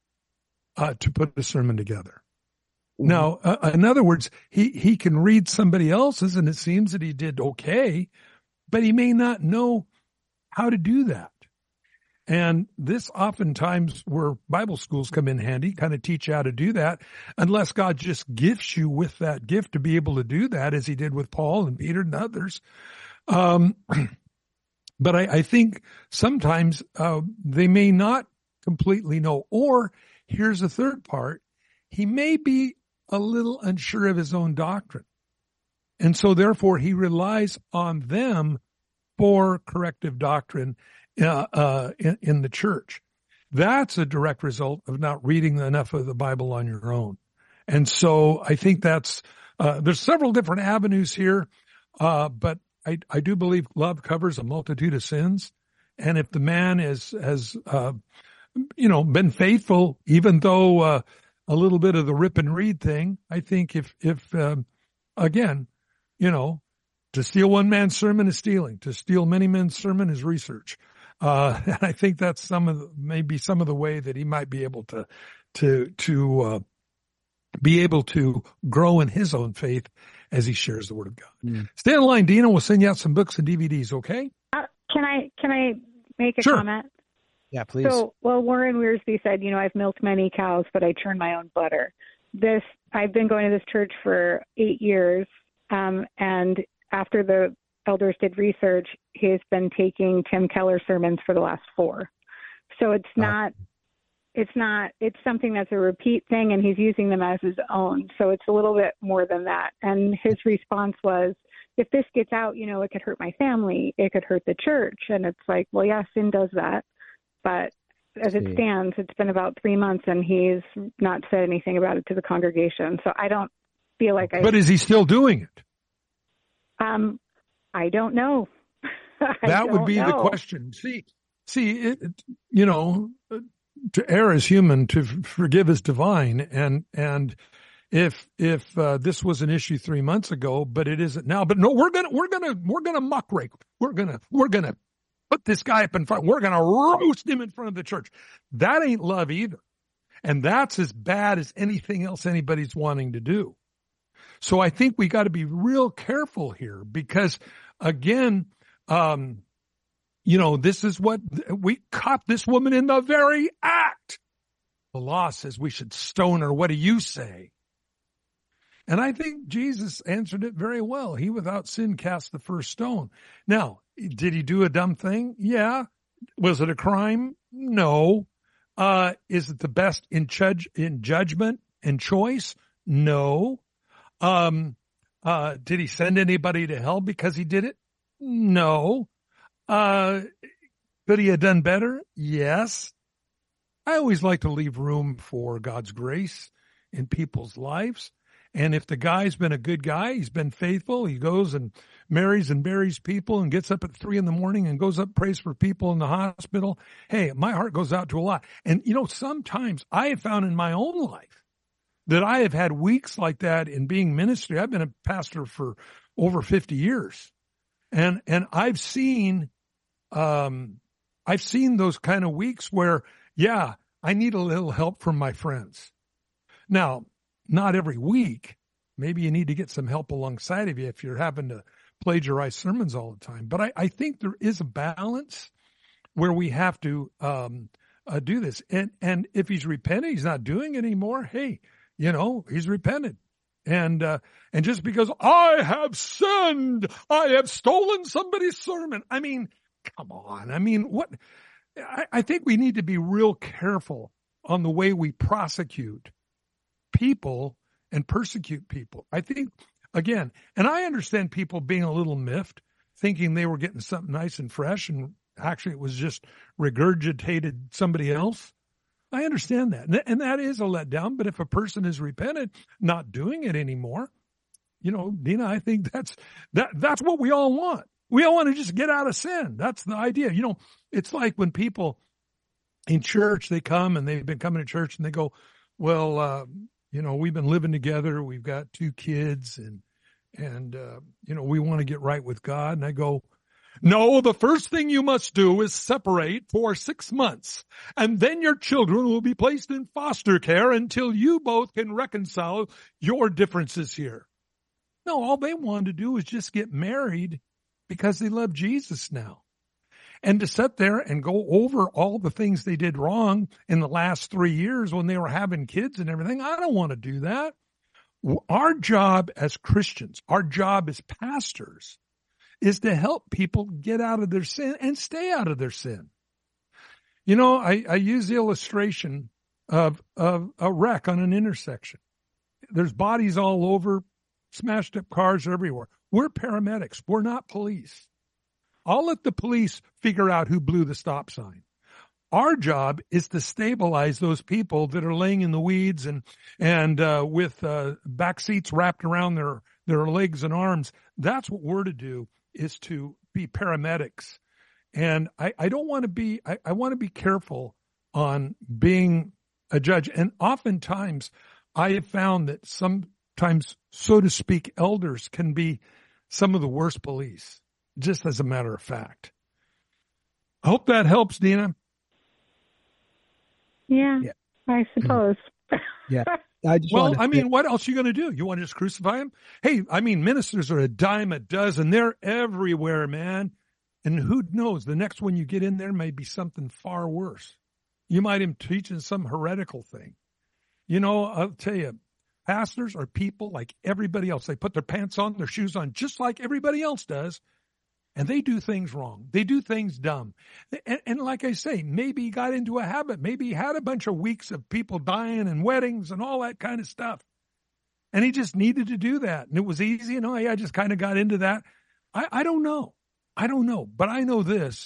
uh, to put a sermon together. Mm-hmm. Now, uh, in other words, he, he can read somebody else's, and it seems that he did okay, but he may not know how to do that. And this oftentimes where Bible schools come in handy, kind of teach you how to do that, unless God just gifts you with that gift to be able to do that, as he did with Paul and Peter and others. Um, But I, I think sometimes uh, they may not completely know. Or here's the third part. He may be a little unsure of his own doctrine. And so therefore he relies on them for corrective doctrine uh, uh, in, in the church. That's a direct result of not reading enough of the Bible on your own. And so I think that's, uh, there's several different avenues here, uh, but I, I do believe love covers a multitude of sins. And if the man is, has, uh, you know, been faithful, even though, uh, a little bit of the rip and read thing, I think if, if, um, again, you know, to steal one man's sermon is stealing. To steal many men's sermon is research. Uh, and I think that's some of the, maybe some of the way that he might be able to, to, to, uh, be able to grow in his own faith as he shares the word of God. Mm. Stay on the line, Dina. We'll send you out some books and D V Ds. Okay. Uh, can I, can I make a sure. comment? Yeah, please. So, well, Warren Wiersbe said, you know, I've milked many cows, but I churn my own butter. This, I've been going to this church for eight years. Um, and after the elders did research, he's been taking Tim Keller sermons for the last four. So it's not, uh, it's not, it's something that's a repeat thing, and he's using them as his own. So it's a little bit more than that. And his response was, if this gets out, you know, it could hurt my family. It could hurt the church. And it's like, well, yeah, sin does that. But as it stands, it's been about three months, and he's not said anything about it to the congregation. So I don't feel like I... But is he still doing it? Um, I don't know. I that would be know. the question. See, see, it, it, you know, to err is human, to forgive is divine. And, and if, if, uh, this was an issue three months ago, but it isn't now, but no, we're going to, we're going to, we're going to muck rake. We're going to, we're going to put this guy up in front. We're going to roast him in front of the church. That ain't love either. And that's as bad as anything else anybody's wanting to do. So I think we got to be real careful here because, again, um, you know, this is what we caught this woman in the very act. The law says we should stone her. What do you say? And I think Jesus answered it very well. He without sin cast the first stone. Now, did he do a dumb thing? Yeah. Was it a crime? No. Uh, is it the best in judge, in judgment and choice? No. Um, uh, did he send anybody to hell because he did it? No. Uh, could he have done better? Yes. I always like to leave room for God's grace in people's lives. And if the guy's been a good guy, he's been faithful, he goes and marries and buries people and gets up at three in the morning and goes up, prays for people in the hospital. Hey, my heart goes out to a lot. And, you know, sometimes I have found in my own life that I have had weeks like that in being ministry. I've been a pastor for over fifty years. And, and I've seen, um, I've seen those kind of weeks where, yeah, I need a little help from my friends. Now, not every week. Maybe you need to get some help alongside of you if you're having to plagiarize sermons all the time. But I, I think there is a balance where we have to um, uh, do this. And and if he's repented, he's not doing it anymore. Hey, you know, he's repented. And uh, and just because I have sinned, I have stolen somebody's sermon. I mean, come on. I mean, what? I, I think we need to be real careful on the way we prosecute people and persecute people. I think, again, and I understand people being a little miffed, thinking they were getting something nice and fresh, and actually it was just regurgitated somebody else. I understand that. And that is a letdown, but if a person is repented, not doing it anymore, you know, Dina, I think that's, that, that's what we all want. We all want to just get out of sin. That's the idea. You know, it's like when people in church, they come and they've been coming to church and they go, well, uh, you know, we've been living together. We've got two kids and, and, uh, you know, we want to get right with God. And I go, no, the first thing you must do is separate for six months. And then your children will be placed in foster care until you both can reconcile your differences here. No, all they wanted to do was just get married because they love Jesus now. And to sit there and go over all the things they did wrong in the last three years when they were having kids and everything, I don't want to do that. Our job as Christians, our job as pastors, is to help people get out of their sin and stay out of their sin. You know, I, I use the illustration of, of a wreck on an intersection. There's bodies all over, smashed up cars everywhere. We're paramedics. We're not police. I'll let the police figure out who blew the stop sign. Our job is to stabilize those people that are laying in the weeds and and uh, with uh, back seats wrapped around their, their legs and arms. That's what we're to do, is to be paramedics. And I, I don't want to be, I, I want to be careful on being a judge. And oftentimes I have found that sometimes, so to speak, elders can be some of the worst police, just as a matter of fact. I hope that helps, Dina. Yeah, yeah. I suppose. Yeah. I just well, to, I mean, what else are you going to do? You want to just crucify him? Hey, I mean, ministers are a dime a dozen. They're everywhere, man. And who knows, the next one you get in there may be something far worse. You might be teaching some heretical thing. You know, I'll tell you, pastors are people like everybody else. They put their pants on, their shoes on, just like everybody else does. And they do things wrong. They do things dumb. And, and like I say, maybe he got into a habit. Maybe he had a bunch of weeks of people dying and weddings and all that kind of stuff. And he just needed to do that. And it was easy. You know, yeah, I just kind of got into that. I, I don't know. I don't know. But I know this.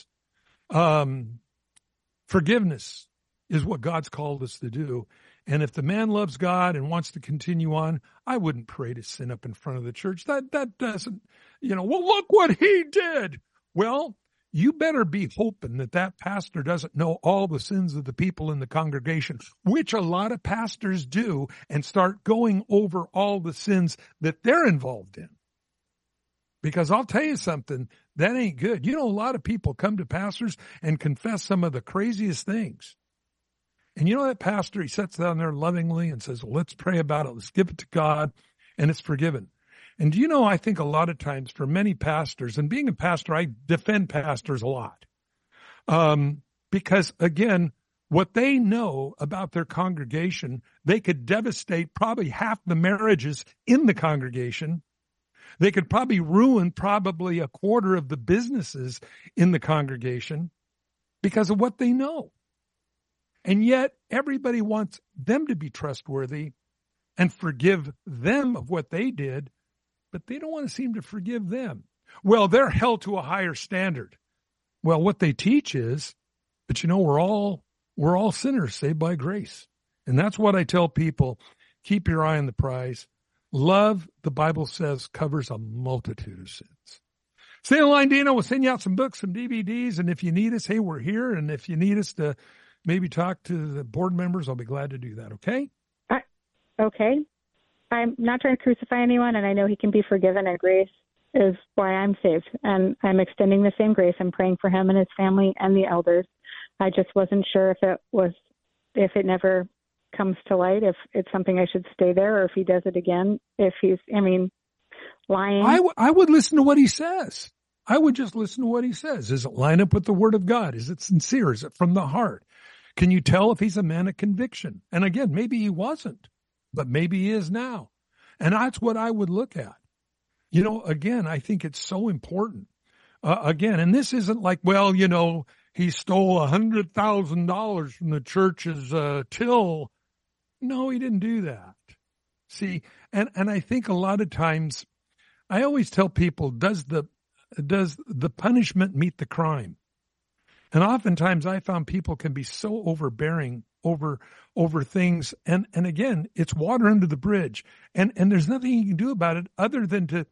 Um, forgiveness is what God's called us to do. And if the man loves God and wants to continue on, I wouldn't pray to sin up in front of the church. That that doesn't, you know, well, look what he did. Well, you better be hoping that that pastor doesn't know all the sins of the people in the congregation, which a lot of pastors do, and start going over all the sins that they're involved in. Because I'll tell you something, that ain't good. You know, a lot of people come to pastors and confess some of the craziest things. And you know that pastor, he sits down there lovingly and says, well, let's pray about it. Let's give it to God, and it's forgiven. And do you know, I think a lot of times for many pastors, and being a pastor, I defend pastors a lot. Um, because, again, what they know about their congregation, they could devastate probably half the marriages in the congregation. They could probably ruin probably a quarter of the businesses in the congregation because of what they know. And yet everybody wants them to be trustworthy and forgive them of what they did, but they don't want to seem to forgive them. Well, they're held to a higher standard. Well, what they teach is, but you know, we're all, we're all sinners saved by grace. And that's what I tell people. Keep your eye on the prize. Love, the Bible says, covers a multitude of sins. Stay in line, Dina. We'll send you out some books, some D V Ds. And if you need us, hey, we're here. And if you need us to maybe talk to the board members, I'll be glad to do that, okay? Uh, okay. I'm not trying to crucify anyone, and I know he can be forgiven, and grace is why I'm saved. And I'm extending the same grace. I'm praying for him and his family and the elders. I just wasn't sure if it was, if it never comes to light, if it's something I should stay there, or if he does it again, if he's, I mean, lying. I, w- I would listen to what he says. I would just listen to what he says. Does it line up with the word of God? Is it sincere? Is it from the heart? Can you tell if he's a man of conviction? And again, maybe he wasn't, but maybe he is now. And that's what I would look at. You know, again, I think it's so important. Uh, again, and this isn't like, well, you know, he stole a hundred thousand dollars from the church's uh, till. No, he didn't do that. See, and, and I think a lot of times, I always tell people, does the, does the punishment meet the crime? And oftentimes I found people can be so overbearing over, over things. And, and again, it's water under the bridge. And, and there's nothing you can do about it other than to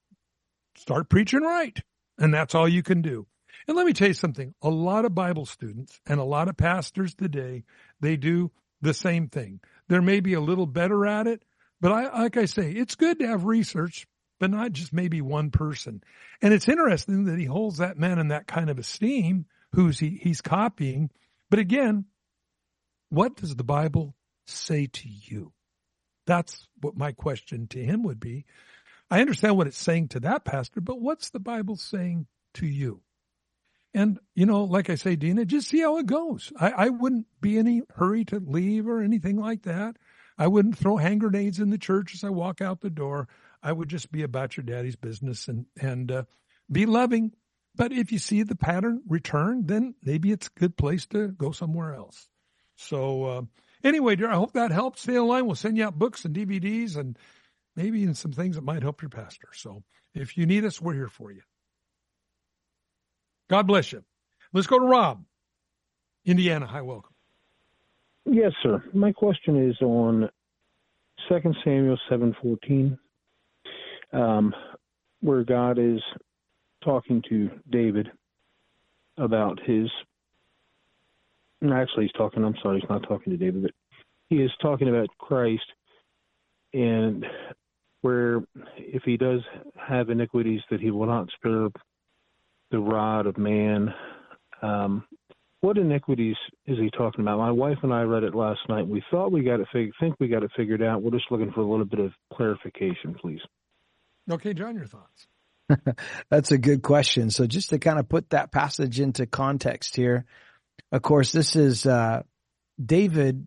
start preaching right. And that's all you can do. And let me tell you something, a lot of Bible students and a lot of pastors today, they do the same thing. They're maybe a little better at it, but I, like I say, it's good to have research, but not just maybe one person. And it's interesting that he holds that man in that kind of esteem, who's he, he's copying. But again, what does the Bible say to you? That's what my question to him would be. I understand what it's saying to that pastor, but what's the Bible saying to you? And, you know, like I say, Dina, just see how it goes. I, I wouldn't be in any hurry to leave or anything like that. I wouldn't throw hand grenades in the church as I walk out the door. I would just be about your daddy's business and, and, uh, be loving. But if you see the pattern return, then maybe it's a good place to go somewhere else. So uh, anyway, dear, I hope that helps. Stay in line. We'll send you out books and D V Ds and maybe even some things that might help your pastor. So if you need us, we're here for you. God bless you. Let's go to Rob, Indiana. Hi, welcome. Yes, sir. My question is on Second Samuel seven fourteen, um, where God is talking to David about his, actually he's talking, I'm sorry, he's not talking to David, but he is talking about Christ, and where if he does have iniquities that he will not spare the rod of man. Um, what iniquities is he talking about? My wife and I read it last night. We thought we got it fig- think we got it figured out. We're just looking for a little bit of clarification, please. Okay, John, your thoughts? That's a good question. So just to kind of put that passage into context here, of course, this is uh, David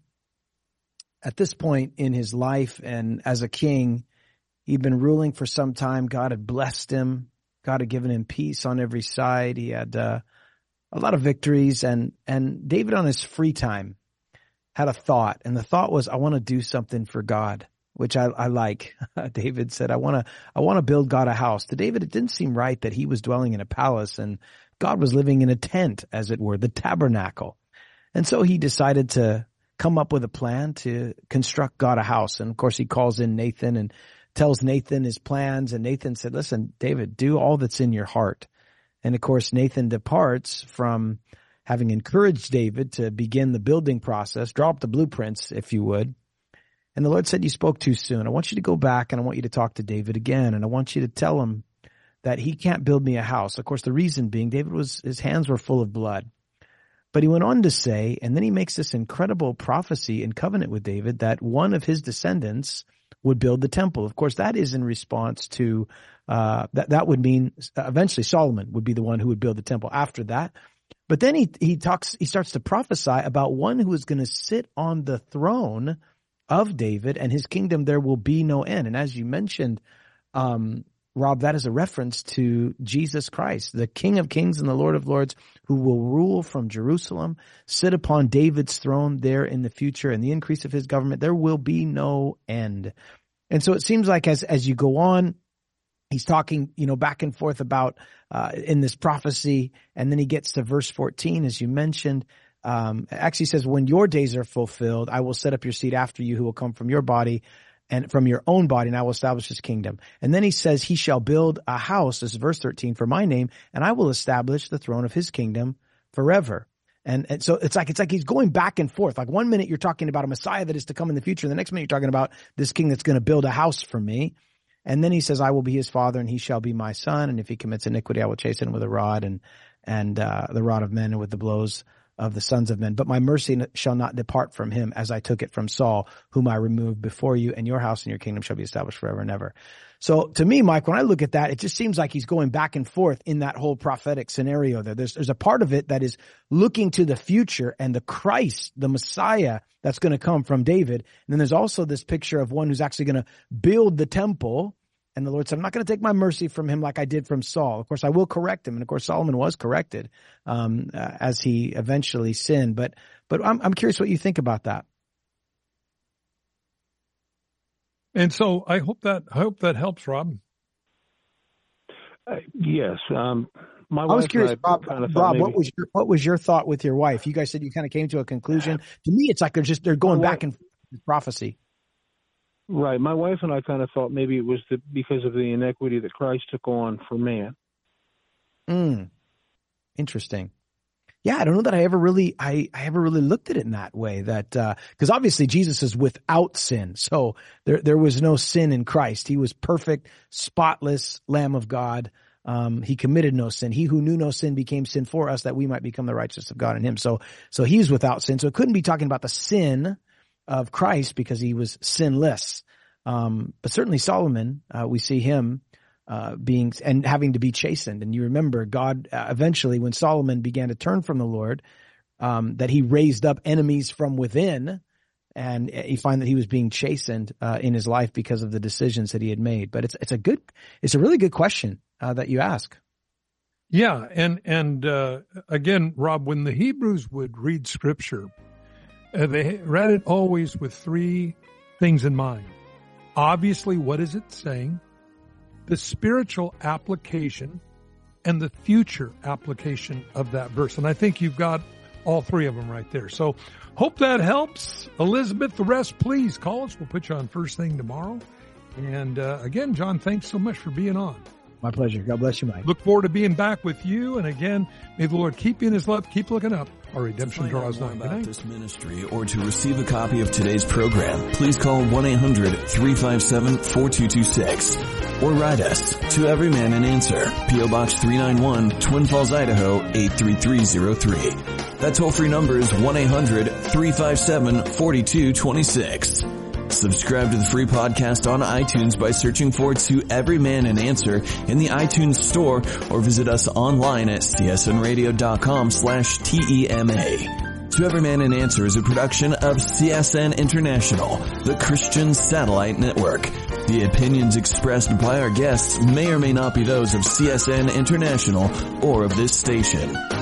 at this point in his life and as a king. He'd been ruling for some time. God had blessed him. God had given him peace on every side. He had uh, a lot of victories. And, and David on his free time had a thought. And the thought was, I want to do something for God, which I, I like. David said, I want to, I want to build God a house. To David, it didn't seem right that he was dwelling in a palace and God was living in a tent, as it were, the tabernacle. And so he decided to come up with a plan to construct God a house. And of course, he calls in Nathan and tells Nathan his plans. And Nathan said, listen, David, do all that's in your heart. And of course, Nathan departs from having encouraged David to begin the building process, draw up the blueprints, if you would. And the Lord said, you spoke too soon. I want you to go back and I want you to talk to David again. And I want you to tell him that he can't build me a house. Of course, the reason being David was, his hands were full of blood. But he went on to say, and then he makes this incredible prophecy and covenant with David that one of his descendants would build the temple. Of course, that is in response to, uh, that, that would mean eventually Solomon would be the one who would build the temple after that. But then he, he talks, he starts to prophesy about one who is going to sit on the throne of David and his kingdom. There will be no end. And as you mentioned, um, Rob, that is a reference to Jesus Christ, the King of Kings and the Lord of Lords, who will rule from Jerusalem, sit upon David's throne there in the future, and the increase of his government. There will be no end. And so it seems like as, as you go on, he's talking, you know, back and forth about, uh, in this prophecy. And then he gets to verse fourteen, as you mentioned. Um, actually says, when your days are fulfilled, I will set up your seed after you who will come from your body and from your own body, and I will establish his kingdom. And then he says, he shall build a house, this is verse thirteen, for my name, and I will establish the throne of his kingdom forever. And, and so it's like, it's like he's going back and forth. Like one minute you're talking about a Messiah that is to come in the future. And the next minute you're talking about this king that's going to build a house for me. And then he says, I will be his father and he shall be my son. And if he commits iniquity, I will chasten him with a rod and, and, uh, the rod of men and with the blows of the sons of men. But my mercy shall not depart from him as I took it from Saul, whom I removed before you, and your house and your kingdom shall be established forever and ever. So to me, Mike, when I look at that, it just seems like he's going back and forth in that whole prophetic scenario there. There's, there's a part of it that is looking to the future and the Christ, the Messiah that's going to come from David. And then there's also this picture of one who's actually going to build the temple. And the Lord said, I'm not going to take my mercy from him like I did from Saul. Of course, I will correct him. And of course, Solomon was corrected um, uh, as he eventually sinned. But but I'm, I'm curious what you think about that. And so I hope that I hope that helps, Rob. Uh, yes. Um, my I was wife curious, and I Rob, kind of Rob maybe, what was your, what was your thought with your wife? You guys said you kind of came to a conclusion. To me, it's like they're just they're going My back and forth with prophecy. Right. My wife and I kind of thought maybe it was the, because of the inequity that Christ took on for man. Mm. Interesting. Yeah, I don't know that I ever really, I, I ever really looked at it in that way. That uh, because obviously Jesus is without sin, so there there was no sin in Christ. He was perfect, spotless Lamb of God. Um, he committed no sin. He who knew no sin became sin for us, that we might become the righteousness of God in him. So so he's without sin. So it couldn't be talking about the sin of Christ because he was sinless. Um, but certainly Solomon, uh, we see him, uh, being, and having to be chastened. And you remember God, uh, eventually when Solomon began to turn from the Lord, um, that he raised up enemies from within, and you find that he was being chastened, uh, in his life because of the decisions that he had made. But it's, it's a good, it's a really good question, uh, that you ask. Yeah, and and uh, again, Rob, when the Hebrews would read Scripture, uh, they read it always with three things in mind. Obviously, what is it saying? The spiritual application and the future application of that verse. And I think you've got all three of them right there. So hope that helps. Elizabeth, the rest, please call us. We'll put you on first thing tomorrow. And uh, again, John, thanks so much for being on. My pleasure. God bless you, Mike. Look forward to being back with you. And again, may the Lord keep you in his love. Keep looking up. Our redemption draws nigh. About this ministry or to receive a copy of today's program, please call one eight hundred three five seven four two two six or write us to Every Man an Answer, P O Box three ninety-one, Twin Falls, Idaho eight three three zero three. That toll-free number is one eight hundred three five seven four two two six. Subscribe to the free podcast on iTunes by searching for To Every Man an Answer in the iTunes store or visit us online at c s n radio dot com slash T E M A. To Every Man an Answer is a production of C S N International, the Christian Satellite Network. The opinions expressed by our guests may or may not be those of C S N International or of this station.